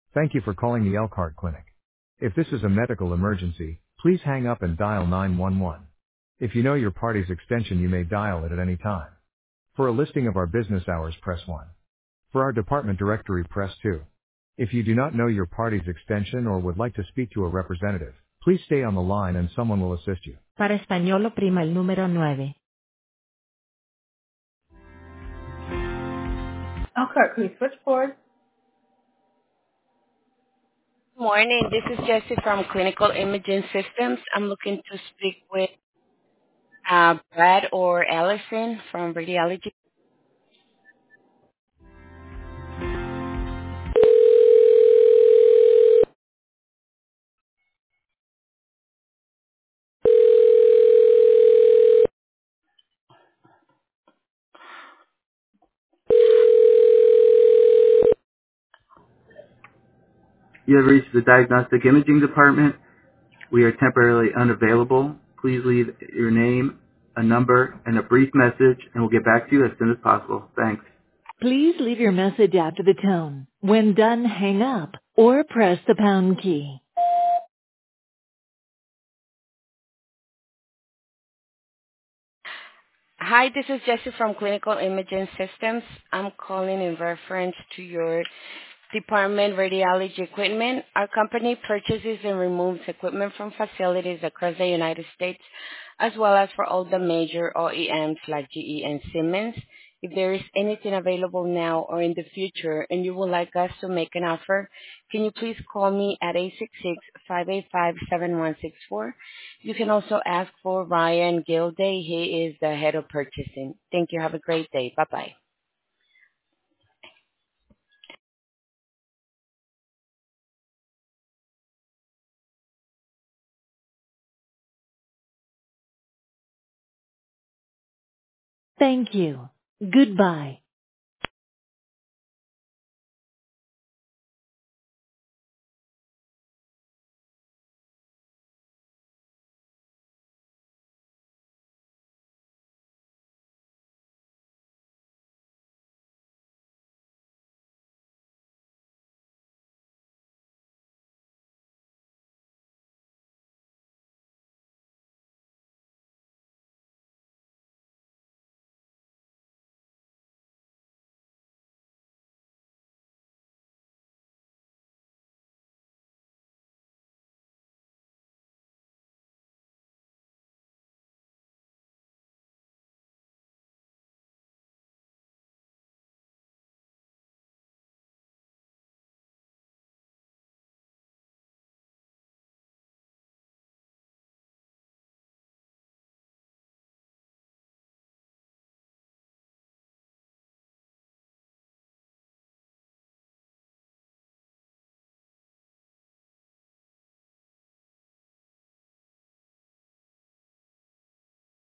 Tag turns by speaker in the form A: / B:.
A: Thank you for calling the Elkhart Clinic. If this is a medical emergency, please hang up and dial 911. If you know your party's extension, you may dial it at any time. For a listing of our business hours, press 1. For our department directory, press 2. If you do not know your party's extension or would like to speak to a representative, please stay on the line and someone will assist you. Para español, oprima el número 9. Elkhart Clinic switchboard.
B: Morning. This is Jessie from Clinical Imaging Systems. I'm looking to speak with Brad or Allison from Radiology.
C: You have reached the Diagnostic Imaging Department. We are temporarily unavailable. Please leave your name, a number, and a brief message, and we'll get back to you as soon as possible. Thanks.
D: Please leave your message after the tone. When done, hang up or press the pound key.
B: Hi, this is Jessie from Clinical Imaging Systems. I'm calling in reference to your department radiology equipment. Our company purchases and removes equipment from facilities across the United States, as well as for all the major OEMs like GE and Siemens. If there is anything available now or in the future and you would like us to make an offer, can you please call me at 866-585-7164? You can also ask for Ryan Gilday. He is the head of purchasing. Thank you. Have a great day. Bye-bye.
D: Thank you. Goodbye.